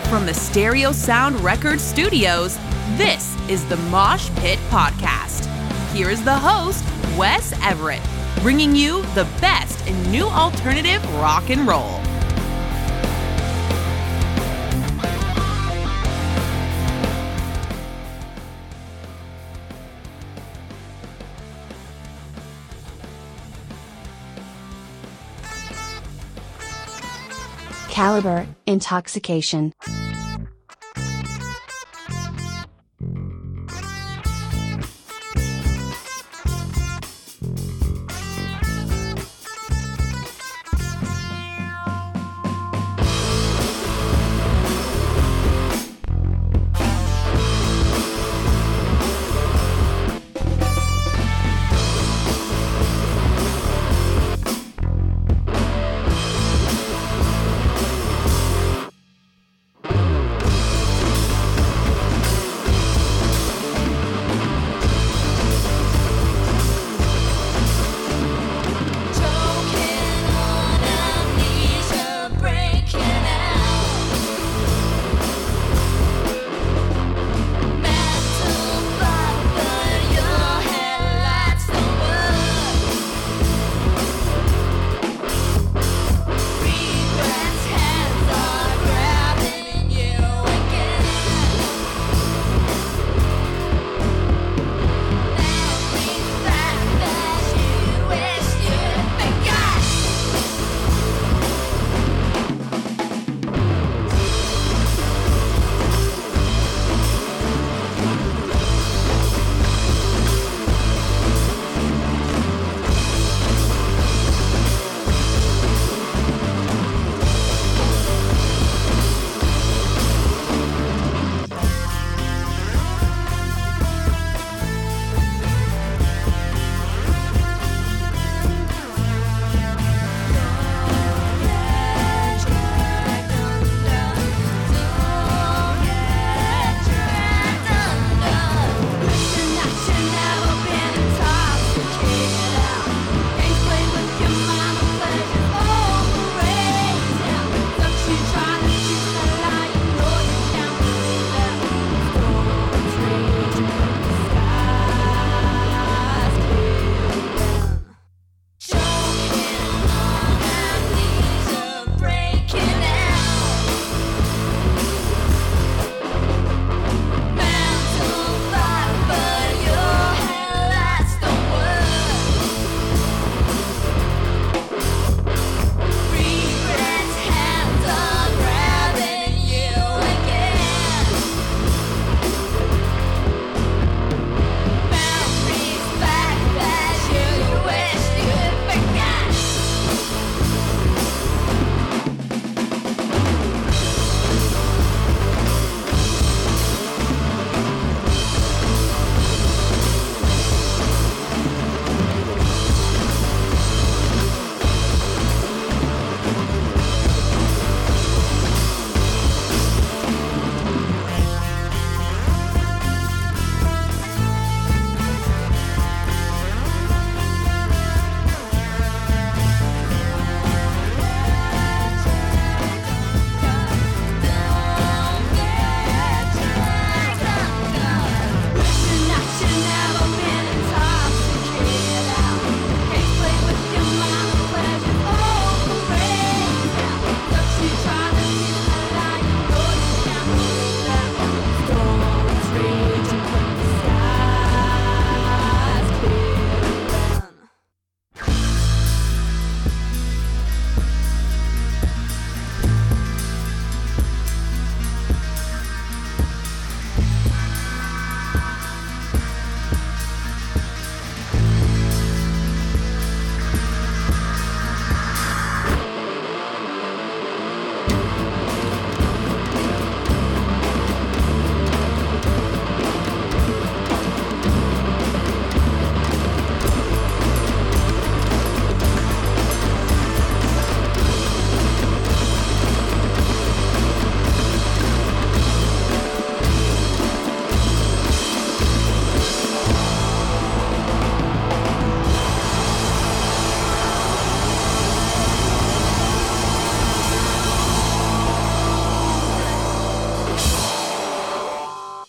From the Stereo Sound Records Studios, this is the Mosh Pit Podcast. Here is the host, Wes Everett, bringing you the best in new alternative rock and roll. Caliber, Intoxication.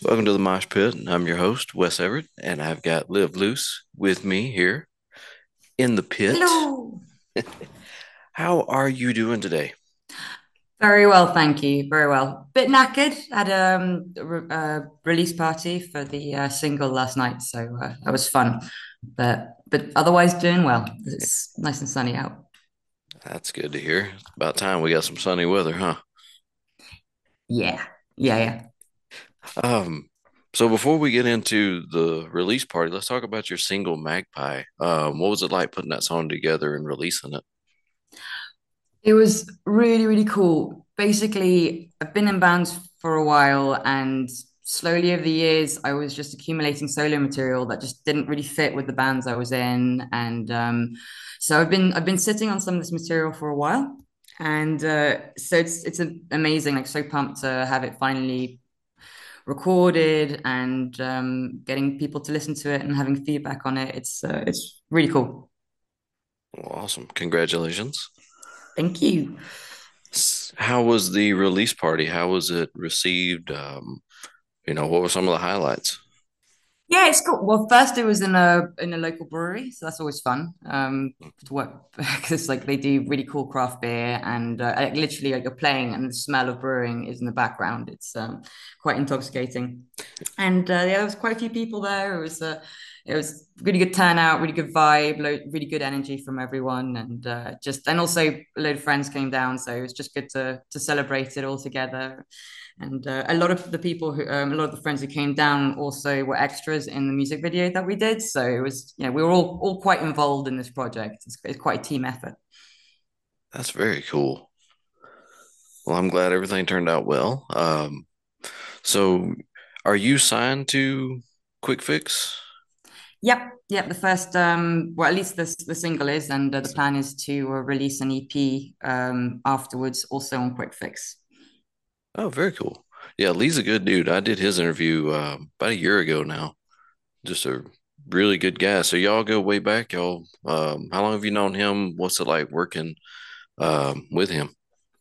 Welcome to the Mosh Pit. I'm your host, Wes Everett, and I've got Liv Loose with me here in the pit. Hello. How are you doing today? Very well, thank you. Very well. Bit knackered. Had a release party for the single last night, so that was fun. But otherwise doing well. It's nice and sunny out. That's good to hear. It's about time we got some sunny weather, huh? Yeah, yeah. Um, so before we get into the release party, let's talk about your single Magpie. What was it like putting that song together and releasing it? It was really, really cool. Basically, I've been in bands for a while, and slowly over the years, I was just accumulating solo material that just didn't really fit with the bands I was in, and so I've been sitting on some of this material for a while, and so it's amazing. Like so pumped to have it finally recorded and getting people to listen to it and having feedback on it. It's really cool. Well, awesome. Congratulations. Thank you. How was the release party? How was it received? What were some of the highlights? Yeah, it's cool. Well, first it was in a local brewery, so that's always fun to work because like they do really cool craft beer and like, literally like you're playing and the smell of brewing is in the background. It's quite intoxicating, and yeah, there was quite a few people there. It was really good turnout, really good vibe, really good energy from everyone, and and also a load of friends came down, so it was just good to celebrate it all together. And a lot of the people a lot of the friends who came down also were extras in the music video that we did. So it was, we were all quite involved in this project. It's quite a team effort. That's very cool. Well, I'm glad everything turned out well. So are you signed to Quick Fix? Yep. The first, well, at least the single is, and the plan is to release an EP afterwards, also on Quick Fix. Oh, very cool. Yeah, Lee's a good dude. I did his interview about a year ago now. Just a really good guy. So y'all go way back, y'all. How long have you known him? What's it like working with him?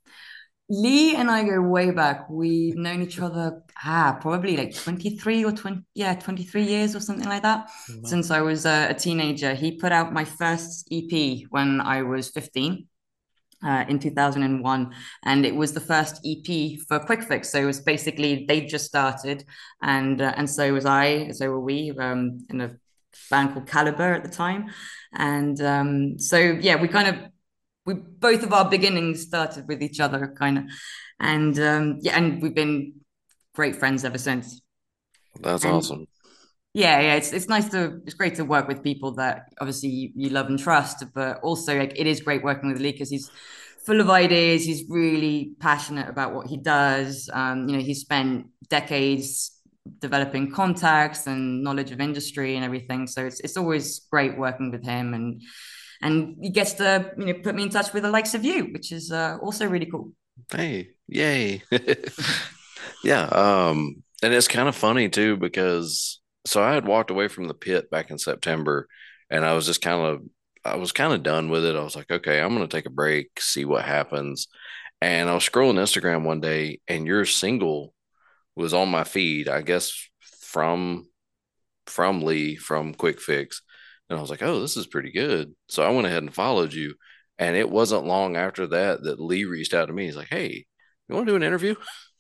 Lee and I go way back. We've known each other, probably like 23 or 20, yeah, 23 years or something like that. Wow. Since I was a teenager. He put out my first EP when I was 15, in 2001. And it was the first EP for Quick Fix. So it was basically, they just started. And so was I, so were we, in a band called Caliber at the time. And so, yeah, we both of our beginnings started with each other kind of, and yeah, and we've been great friends ever since. That's And awesome. yeah, it's great to work with people that obviously you love and trust, but also like it is great working with Lee because he's full of ideas. He's really passionate about what he does. He's spent decades developing contacts and knowledge of industry and everything. So it's always great working with him, and he gets to put me in touch with the likes of you, which is also really cool. Hey, yay. Yeah, and it's kind of funny too because so I had walked away from the pit back in September and I was kind of done with it. I was like, okay, I'm gonna take a break, see what happens. And I was scrolling Instagram one day and your single was on my feed, I guess from from Lee from Quick Fix. And I was like, oh, this is pretty good. So I went ahead and followed you. And it wasn't long after that that Lee reached out to me. He's like, hey, you want to do an interview?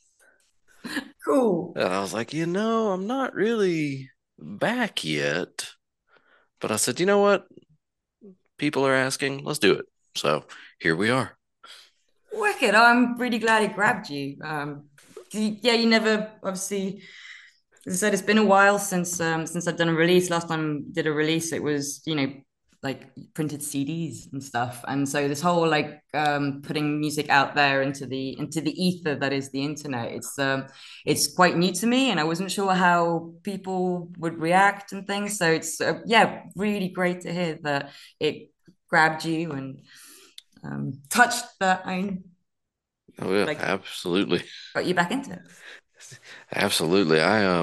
Cool. And I was like, I'm not really back yet. But I said, you know what? People are asking. Let's do it. So here we are. Wicked. I'm really glad it grabbed you. Yeah, you never obviously. As I said, it's been a while since I've done a release. Last time I did a release, it was like printed CDs and stuff. And so this whole like putting music out there into the ether that is the internet. It's quite new to me, and I wasn't sure how people would react and things. So it's yeah, really great to hear that it grabbed you and touched that. I Oh yeah, like absolutely. got you back into it. Absolutely.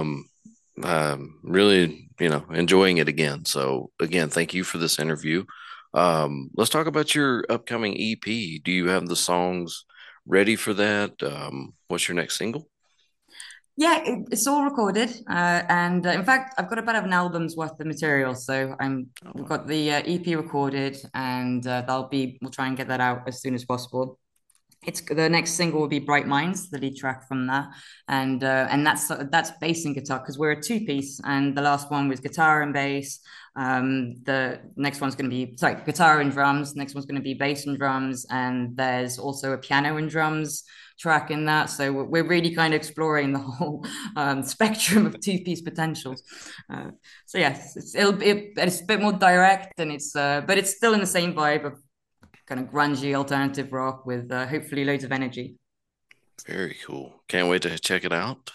Really, enjoying it again. So again, thank you for this interview. Let's talk about your upcoming EP. Do you have the songs ready for that? What's your next single? Yeah, it's all recorded, and in fact, I've got about an album's worth of material. So Oh, we've wow. got the EP recorded, and we'll try and get that out as soon as possible. It's the next single will be Bright Minds, the lead track from that, and that's bass and guitar because we're a two piece, and the last one was guitar and bass. The next one's going to be sorry, guitar and drums. Next one's going to be bass and drums, and there's also a piano and drums track in that. So we're really kind of exploring the whole spectrum of two piece potentials. Uh, so yes, it's a bit more direct, and but it's still in the same vibe of kind of grungy alternative rock with hopefully loads of energy. Very cool. Can't wait to check it out.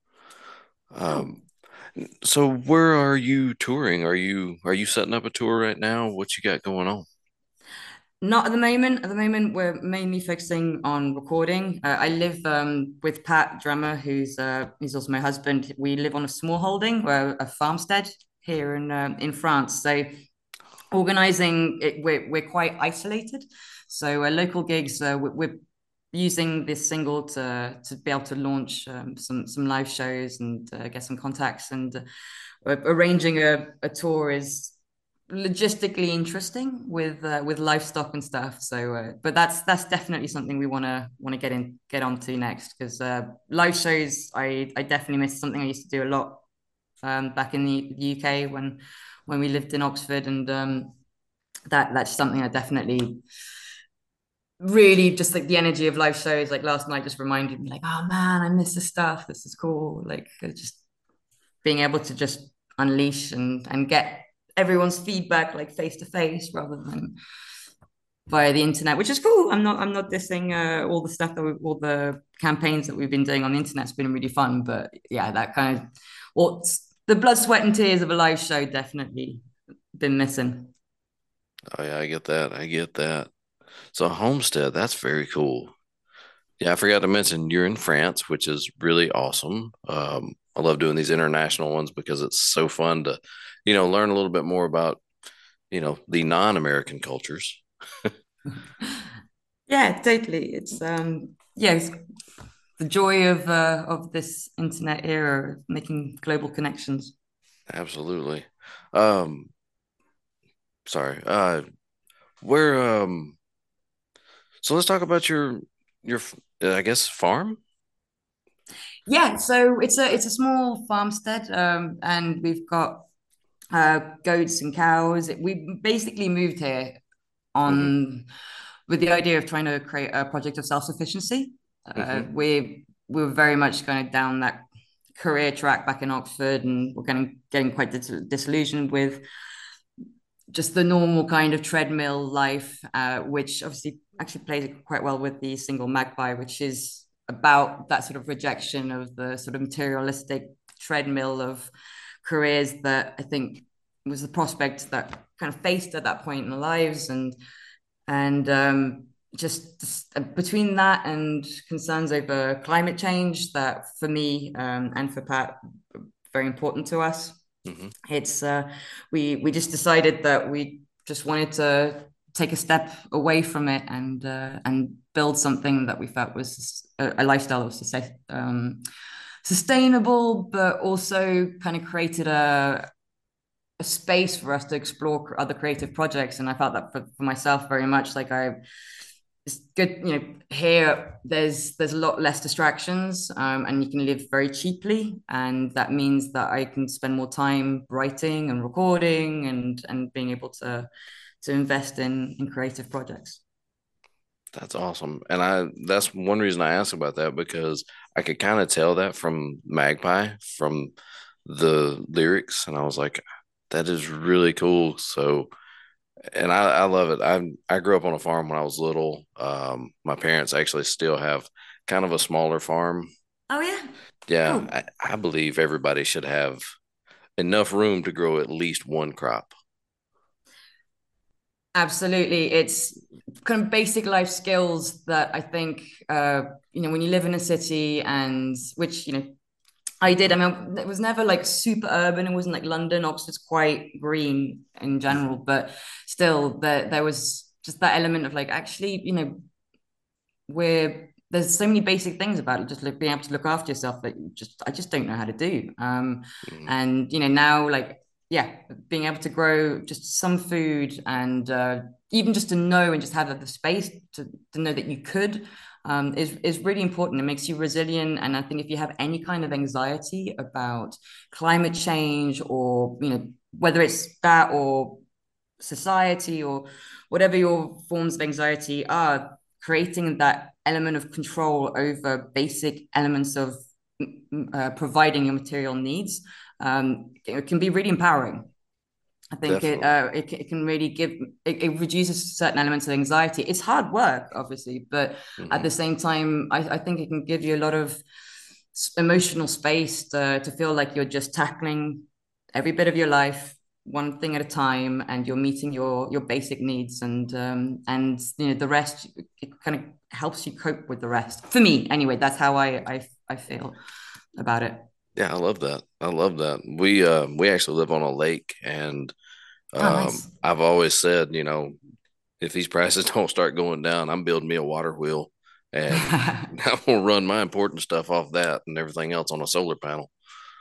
Cool. Um, so where are you touring? Are you setting up a tour right now? What you got going on? Not at the moment. At the moment, we're mainly focusing on recording. I live with Pat Drummer, who's also my husband. We live on a small holding, a farmstead here in France. So organizing it, we're quite isolated. So local gigs, we're using this single to be able to launch some live shows and get some contacts and arranging a tour is logistically interesting with livestock and stuff. So, but that's definitely something we want to get onto next because live shows I definitely miss something I used to do a lot back in the UK when we lived in Oxford and that's something I definitely really just like the energy of live shows like last night just reminded me like oh man I miss this stuff, this is cool, like just being able to just unleash and get everyone's feedback like face to face rather than via the internet, which is cool. I'm not dissing all the stuff all the campaigns that we've been doing on the internet's been really fun, but yeah, that kind of what's the blood sweat and tears of a live show definitely been missing. Oh yeah, I get that. I get that. So Homestead, that's very cool. Yeah, I forgot to mention you're in France, which is really awesome. I love doing these international ones because it's so fun to, learn a little bit more about, the non-American cultures. Yeah, totally. It's the joy of this internet era, making global connections. Absolutely. Um, sorry. Where so let's talk about your I guess farm. Yeah, so it's a small farmstead, and we've got goats and cows. We basically moved here Hmm. on with the idea of trying to create a project of self-sufficiency. Hmm. We were very much kind of down that career track back in Oxford, and we're getting quite disillusioned with just the normal kind of treadmill life, which obviously actually plays quite well with the single Magpie, which is about that sort of rejection of the sort of materialistic treadmill of careers that I think was the prospect that kind of faced at that point in our lives, and just between that and concerns over climate change that for me and for Pat very important to us. Hmm. It's we just decided that we just wanted to take a step away from it and build something that we felt was a lifestyle that was sustainable, but also kind of created a space for us to explore other creative projects. And I felt that for myself very much like it's good, here there's a lot less distractions, and you can live very cheaply, and that means that I can spend more time writing and recording and being able to invest in creative projects. That's awesome. And that's one reason I asked about that because I could kind of tell that from Magpie from the lyrics and I was like that is really cool. So and I love it. I grew up on a farm when I was little. My parents actually still have kind of a smaller farm. Oh yeah, Yeah, cool. I believe everybody should have enough room to grow at least one crop. Absolutely. It's kind of basic life skills that I think, when you live in a city and which, I did. I mean, it was never like super urban. It wasn't like London. Oxford's quite green in general, Hmm. but still there was just that element of like, actually, we're there's so many basic things about it, just like being able to look after yourself that I just don't know how to do. Mhm. And now, like, yeah, being able to grow just some food, and even just to know and just have the space to know that you could, is really important. It makes you resilient. And I think if you have any kind of anxiety about climate change, or whether it's that or society, or whatever your forms of anxiety are, creating that element of control over basic elements of providing your material needs, it can be really empowering. I think Definitely. it can really it reduces certain elements of anxiety. It's hard work, obviously, but at Hmm. the same time, I think it can give you a lot of emotional space to feel like you're just tackling every bit of your life one thing at a time, and you're meeting your basic needs, and the rest, it kind of helps you cope with the rest. For me, anyway, that's how I feel about it. Yeah, I love that. I love that. We actually live on a lake, and Oh, nice. I've always said, if these prices don't start going down, I'm building me a water wheel, and I'm gonna run my important stuff off that and everything else on a solar panel.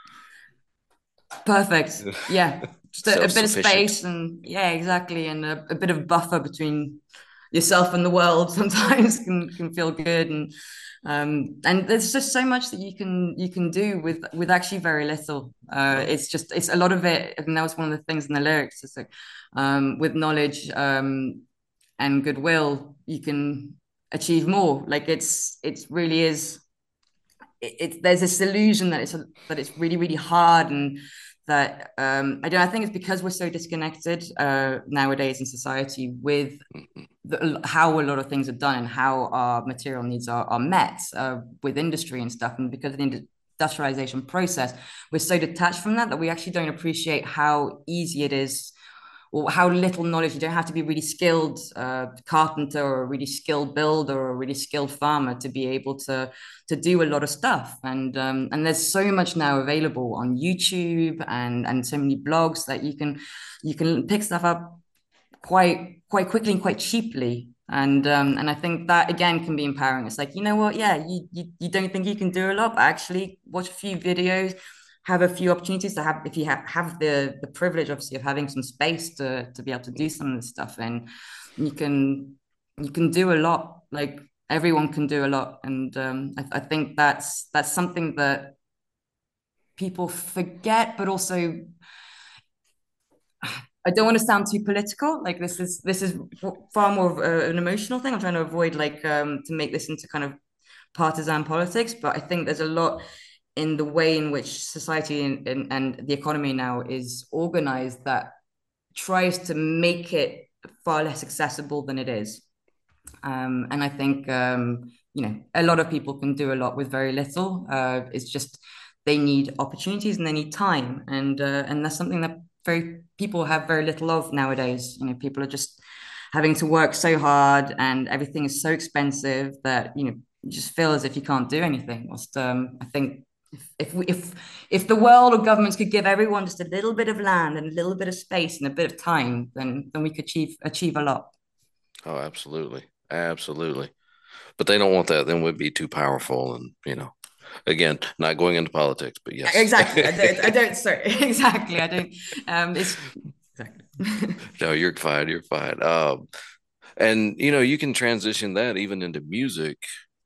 Perfect. Yeah. Just a bit of Self-sufficient. space, and yeah, exactly. And a bit of buffer between yourself and the world sometimes can feel good. And there's just so much that you can do with actually very little. Right. It's a lot of it, and that was one of the things in the lyrics. It's like, with knowledge, and goodwill, you can achieve more. Like, it really is, there's this illusion that it's really, really hard, and that I think it's because we're so disconnected nowadays in society with how a lot of things are done, and how our material needs are met with industry and stuff. And because of the industrialization process, we're so detached from that we actually don't appreciate how easy it is, or how little knowledge. You don't have to be a really skilled carpenter, or a really skilled builder, or a really skilled farmer to be able to do a lot of stuff. And there's so much now available on YouTube, and so many blogs that you can pick stuff up quite quickly and quite cheaply. And I think that again can be empowering. It's like, you know what, yeah, you don't think you can do a lot, but actually watch a few videos, have a few opportunities to have, if you have the privilege, obviously, of having some space to be able to do some of this stuff. And you can you can do a lot. Like, everyone can do a lot. And I think that's something that people forget, but also, I don't want to sound too political. Like, this is far more of an emotional thing. I'm trying to avoid, like, to make this into kind of partisan politics, but I think there's a lot in the way in which society and the economy now is organized that tries to make it far less accessible than it is. And I think a lot of people can do a lot with very little. It's just they need opportunities, and they need time, and that's something that very people have very little of nowadays. People are just having to work so hard, and everything is so expensive that you just feel as if you can't do anything. Whilst I think if the world or governments could give everyone just a little bit of land, and a little bit of space, and a bit of time, then we could achieve a lot. Oh, absolutely. Absolutely. But they don't want that. Then we'd be too powerful. And, again, not going into politics, but yes. Exactly. I don't, sorry. Exactly. I don't, it's exactly. No, you're fine. You're fine. And, you can transition that even into music.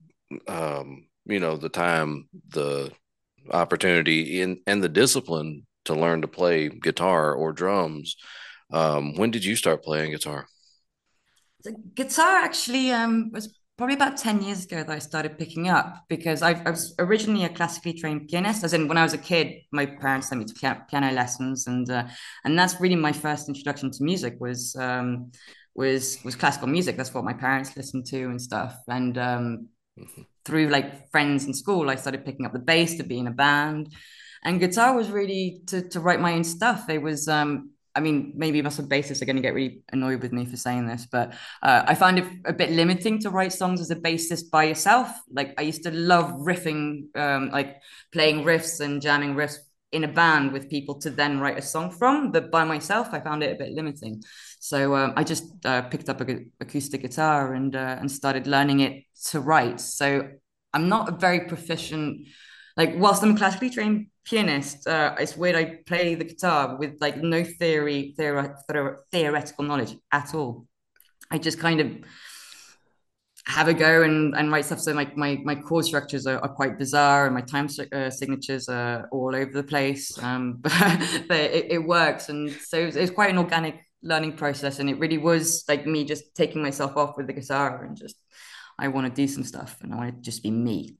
The time, the opportunity and the discipline to learn to play guitar or drums. When did you start playing guitar? The guitar actually was probably about 10 years ago that I started picking up, because I was originally a classically trained pianist. As in, when I was a kid, my parents sent me to piano lessons, and that's really my first introduction to music, was classical music. That's what my parents listened to and stuff. And Mhm. through, like, friends in school, I started picking up the bass to be in a band, and guitar was really to write my own stuff. It was I mean, maybe some bassists are going to get really annoyed with me for saying this, but I find it a bit limiting to write songs as a bassist by yourself. Like, I used to love riffing, like playing riffs and jamming riffs in a band with people to then write a song from, but by myself I found it a bit limiting. So I just picked up a acoustic guitar and started learning it to write. So I'm not a very proficient, like whilst I'm a classically trained pianist, it's weird. I play the guitar with like no theoretical knowledge at all. I just kind of have a go and write stuff. So my chord structures are quite bizarre, and my time signatures are all over the place. But it works, and so it was quite an organic learning process. And it really was like me just taking myself off with the guitar and just I want to do some stuff, and I want to just be me.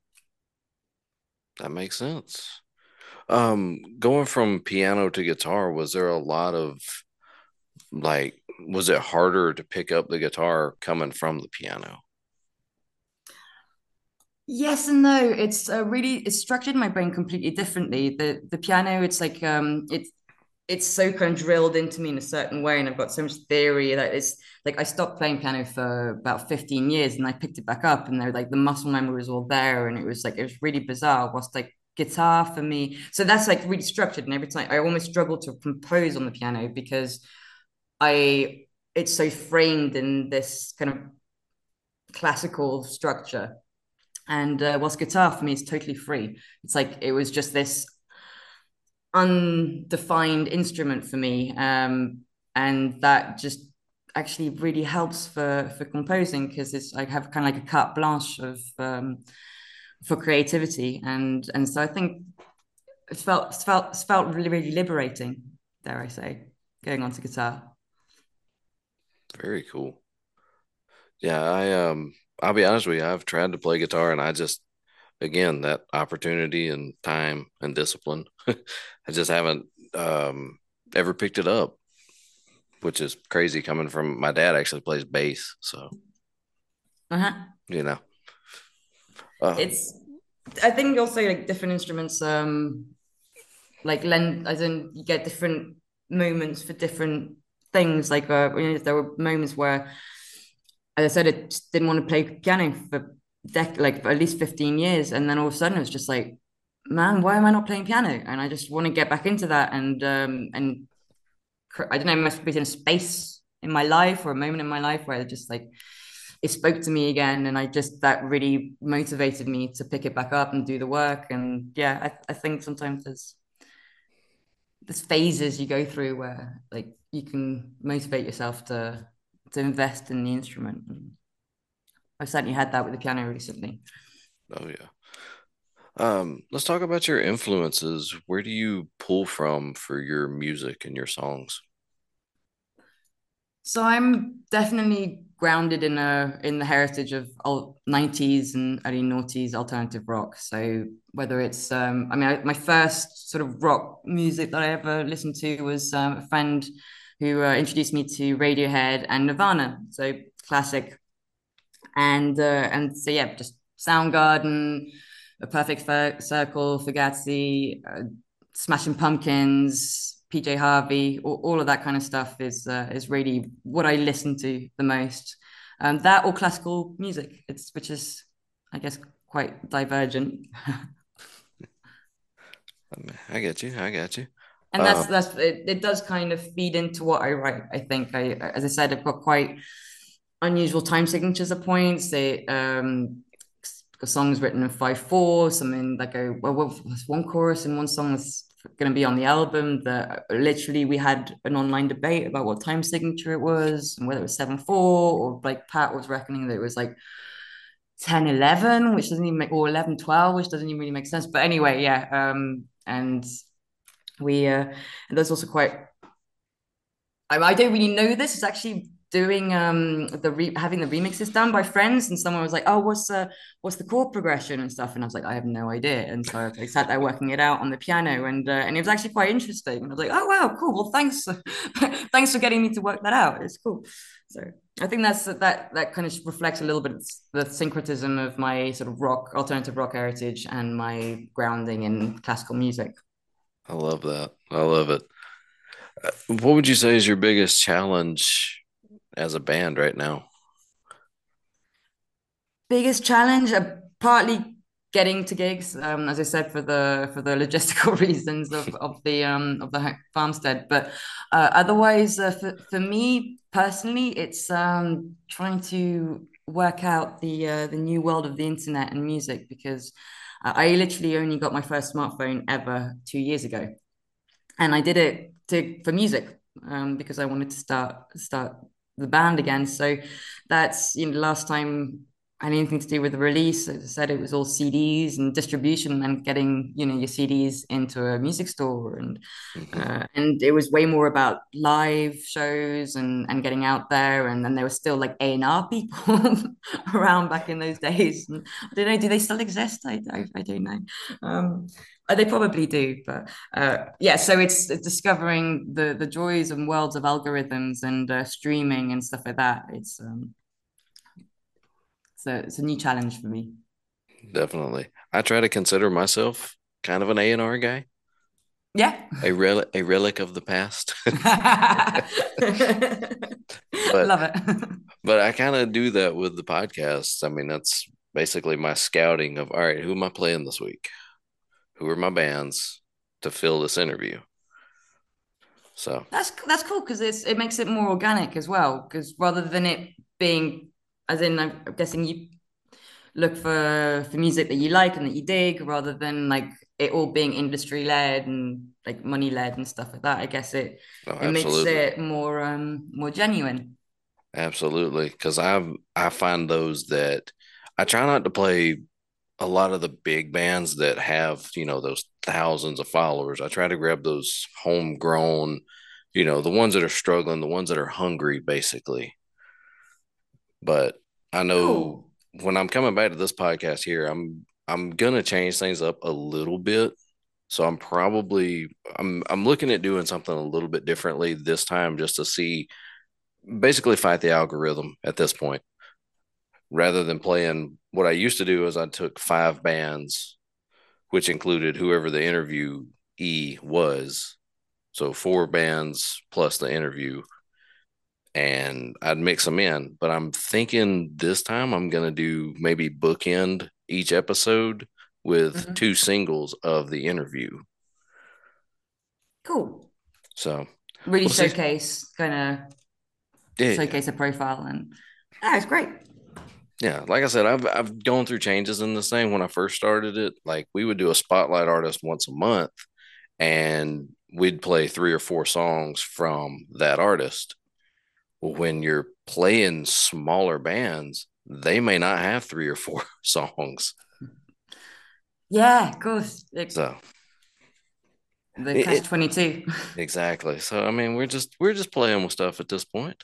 That makes sense. Going from piano to guitar, was there a lot of like, was it harder to pick up the guitar coming from the piano? Yes and no. It's structured my brain completely differently. The piano, it's like it's so kind of drilled into me in a certain way, and I've got so much theory that it's like I stopped playing piano for about 15 years, and I picked it back up, and they're like the muscle memory was all there, and it was really bizarre. Whilst like guitar for me, so that's like really structured, and every time I almost struggle to compose on the piano because I it's so framed in this kind of classical structure. And whilst guitar for me is totally free, it's like it was just this undefined instrument for me, and that just actually really helps for composing because it's I have kind of like a carte blanche of for creativity, and so I think it's felt really really liberating. Dare I say, going on to guitar. Very cool. Yeah, I'll be honest with you, I've tried to play guitar and I just again that opportunity and time and discipline. I just haven't ever picked it up, which is crazy coming from my dad actually plays bass, so Uh-huh. you know. Uh, It's I think also like different instruments like lend as in you get different moments for different things like there were moments where as I said I just didn't want to play piano for like for at least 15 years, and then all of a sudden it was just like, man, why am I not playing piano? And I just want to get back into that, and I don't know, must be in a space in my life or a moment in my life where it just like it spoke to me again, and I just that really motivated me to pick it back up and do the work. And yeah, I think sometimes there's phases you go through where like you can motivate yourself to invest in the instrument. And I've certainly had that with the piano recently. oh yeah. Let's talk about your influences. Where do you pull from for your music and your songs? So I'm definitely grounded in the heritage of old 90s and early noughties alternative rock. So whether it's I mean my first sort of rock music that I ever listened to was a friend who introduced me to Radiohead and Nirvana. So classic and so yeah, just Soundgarden, A Perfect Circle, Fugazi, Smashing Pumpkins, PJ Harvey, all of that kind of stuff is really what I listen to the most. That or classical music, it's which is I guess quite divergent. I get you. I got you. And Um, it does kind of feed into what I write. I think I as I said, I've got quite unusual time signatures of points. They songs written in 5/4, something that go well. There's one chorus in one song that's going to be on the album. That literally we had an online debate about what time signature it was and whether it was 7/4 or like Pat was reckoning that it was like 10/11, which doesn't even make or 11/12, which doesn't even really make sense. But anyway, yeah. And we and there's also quite I don't really know this. It's actually doing having the remixes done by friends, and someone was like, "Oh, what's the chord progression and stuff?" And I was like, "I have no idea." And so I sat there working it out on the piano, and it was actually quite interesting. And I was like, "Oh wow, cool. Well, thanks, thanks for getting me to work that out. It's cool." So I think that kind of reflects a little bit the syncretism of my sort of rock alternative rock heritage and my grounding in classical music. I love that. I love it. What would you say is your biggest challenge as a band right now? Biggest challenge, partly getting to gigs, as I said, for the logistical reasons of the farmstead. But otherwise, for me personally, it's trying to work out the new world of the internet and music, because I literally only got my first smartphone ever 2 years ago, and I did it for music, because I wanted to start the band again. So that's, last time I had anything to do with the release. As I said, it was all CDs and distribution and getting, your CDs into a music store, and it was way more about live shows and getting out there. And then there were still like A&R people around back in those days. And I don't know, do they still exist? I don't know. They probably do, but yeah. So it's discovering the joys and worlds of algorithms and streaming and stuff like that. It's a new challenge for me. Definitely. I try to consider myself kind of an A&R guy, Yeah. a relic of the past. But Love it. but I kind of do that with the podcasts. I mean, that's basically my scouting of, all right, who am I playing this week? Who are my bands to fill this interview? So, That's cool, because it makes it more organic as well. Because rather than it being, as in, I'm guessing you look for music that you like and that you dig, rather than like it all being industry led and like money led and stuff like that. I guess oh, it makes absolutely. it more genuine. Absolutely. Because I find those that I try not to play a lot of the big bands that have, those thousands of followers. I try to grab those homegrown, the ones that are struggling, the ones that are hungry, basically. But I know Cool. when I'm coming back to this podcast here, I'm gonna change things up a little bit. So I'm looking at doing something a little bit differently this time, just to see, basically fight the algorithm at this point, rather than playing what I used to do. Is I took five bands, which included whoever the interviewee was. So four bands plus the interview, and I'd mix them in. But I'm thinking this time I'm going to do maybe bookend each episode with Mhm. two singles of the interview. Cool. So Really we'll see. kind of Yeah, yeah. showcase a profile, and it's great. Yeah, like I said, I've gone through changes in this thing. When I first started it, like we would do a spotlight artist once a month, and we'd play three or four songs from that artist. Well, when you're playing smaller bands, they may not have three or four songs. Yeah, of course. So The catch it 22. exactly. So I mean, we're just playing with stuff at this point.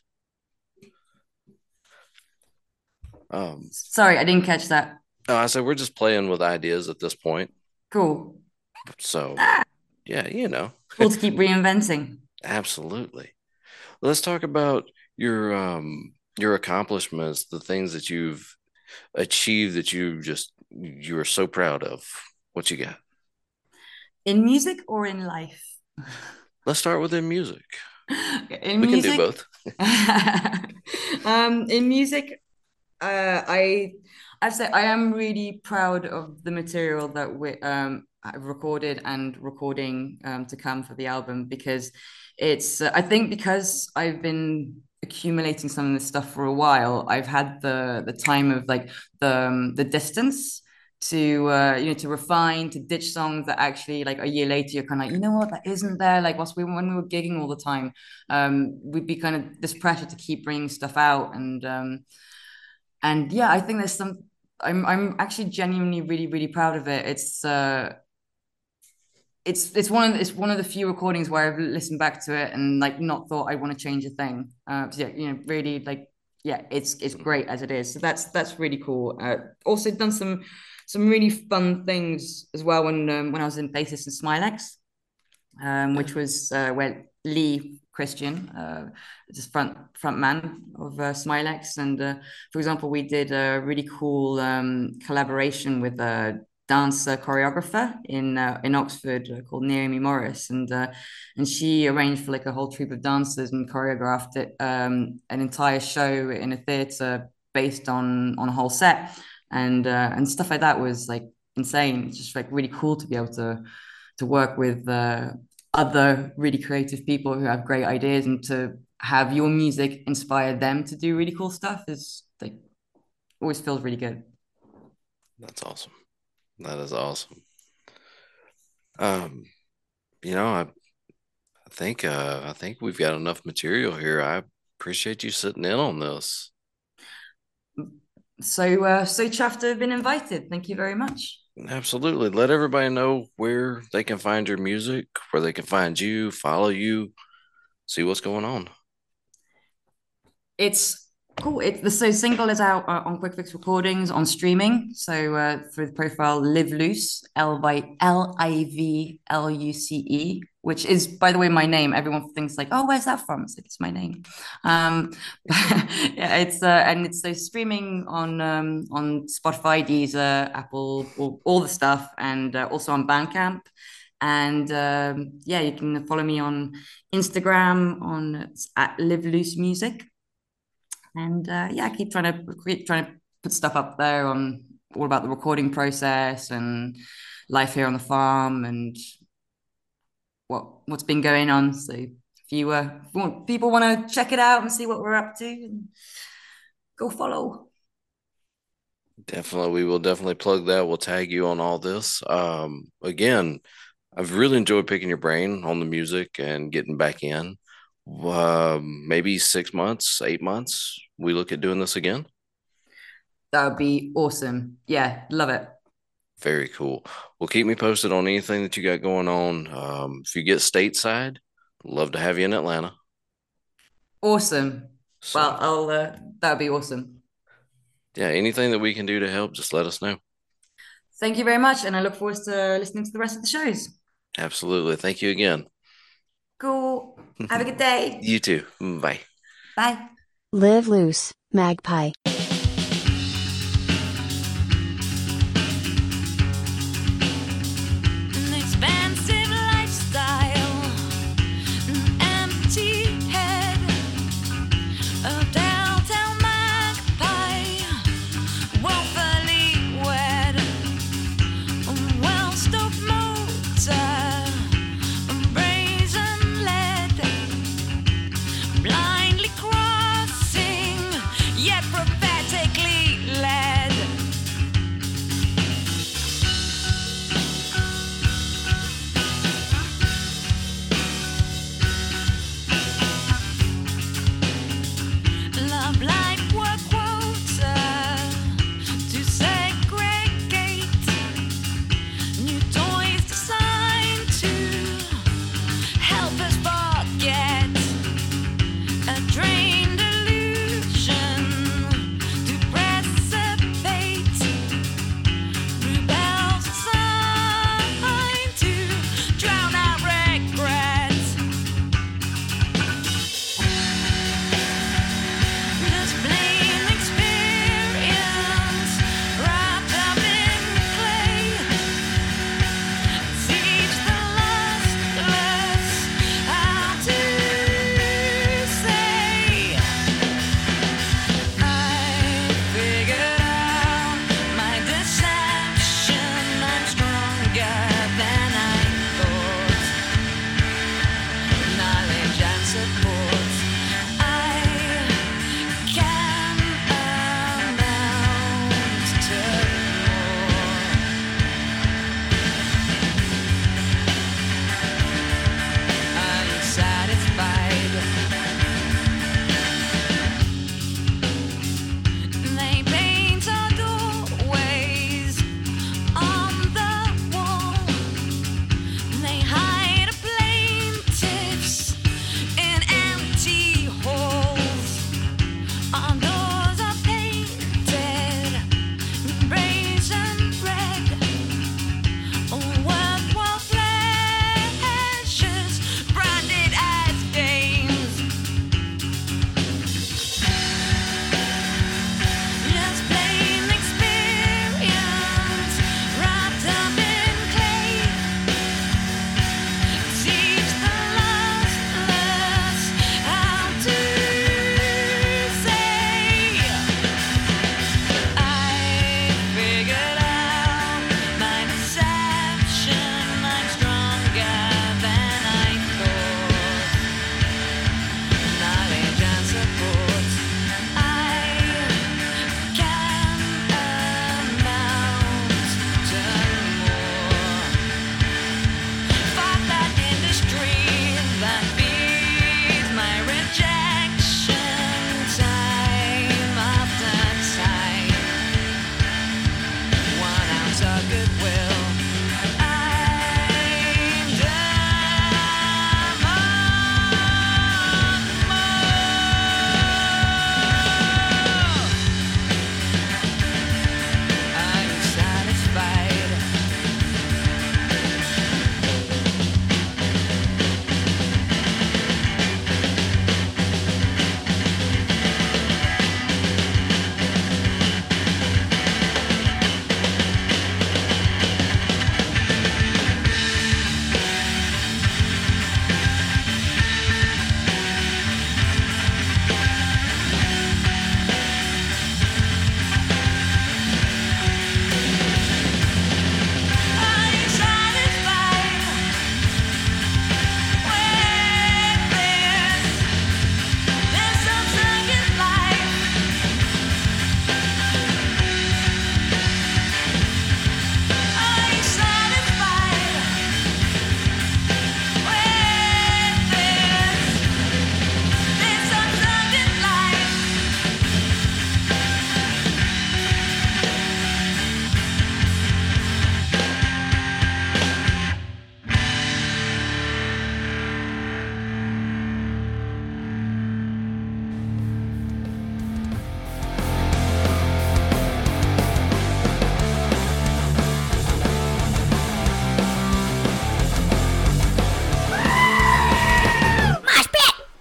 Um, Sorry, I didn't catch that. I said we're just playing with ideas at this point. Cool. So Ah, yeah, cool to keep reinventing. absolutely. Let's talk about your accomplishments, the things that you've achieved that you are so proud of. What you got? In music or in life? Let's start with the music. In We can do music, both. in music, I've said I am really proud of the material that I've recorded and recording to come for the album, because it's I think because I've been accumulating some of this stuff for a while, I've had the time of like the distance to to refine, to ditch songs that actually like a year later you're kind of like, you know what, that isn't there. Like when we were gigging all the time, we'd be kind of this pressure to keep bringing stuff out, and yeah, I think there's some. I'm actually genuinely really proud of it. It's one of the few recordings where I've listened back to it and like not thought I want to change a thing. So yeah, really like, yeah, it's great as it is. So that's really cool. Also done some really fun things as well when I was in Basis and Smilex, Yeah. which was where Lee Christian, just front man of Smilex, and for example, we did a really cool collaboration with a dancer choreographer in Oxford called Naomi Morris, and she arranged for like a whole troupe of dancers and choreographed an entire show in a theatre based on a whole set, and stuff like that was like insane. It's just like really cool to be able to work with other really creative people who have great ideas, and to have your music inspire them to do really cool stuff is like always feels really good. That's awesome. That is awesome. Um, I think we've got enough material here. I appreciate you sitting in on this. So chuffed to have been invited. Thank you very much. Absolutely. Let everybody know where they can find your music, where they can find you, follow you, see what's going on. It's cool. It's the so single is out on Quick Fix Recordings on streaming. So through the profile Live Loose, Livluce, which is, by the way, my name. Everyone thinks like, oh, where's that from? It's like, it's my name. Yeah, it's and it's so streaming on Spotify, Deezer, Apple, all the stuff, and also on Bandcamp. And yeah, you can follow me on Instagram on it's at Live Loose Music. And yeah, I keep trying to put stuff up there on all about the recording process and life here on the farm and what's been going on. So if you want, people want to check it out and see what we're up to, go follow. Definitely, we will definitely plug that. We'll tag you on all this. Again, I've really enjoyed picking your brain on the music and getting back in. Maybe 6 months, 8 months, we look at doing this again. That would be awesome. Yeah, love it. Very cool. Well, keep me posted on anything that you got going on. If you get stateside, love to have you in Atlanta. Awesome. Well, So, I'll that would be awesome. yeah, anything that we can do to help, just let us know. Thank you very much, and I look forward to listening to the rest of the shows. Absolutely. Thank you again. Cool. Have a good day. You too. Bye. Bye. Live Loose, Magpie.